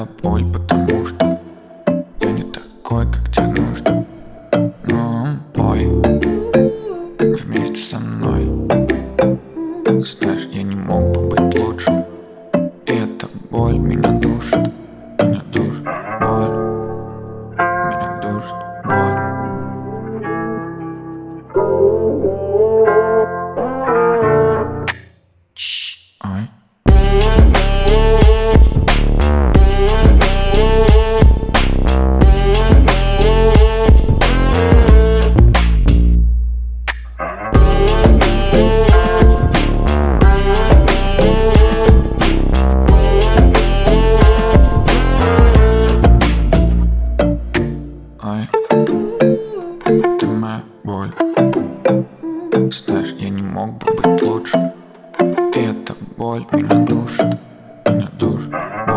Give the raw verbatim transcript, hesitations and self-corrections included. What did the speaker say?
моя боль, потому что я не такой, как тебе нужно. Ну, пой вместе со мной. Знаешь, я не мог бы быть лучше. И эта боль меня душит. Меня душит боль. Меня душит боль. Чш, ой. Ой, ты моя боль. Знаешь, я не мог бы быть лучше. И эта боль меня душит. Меня душит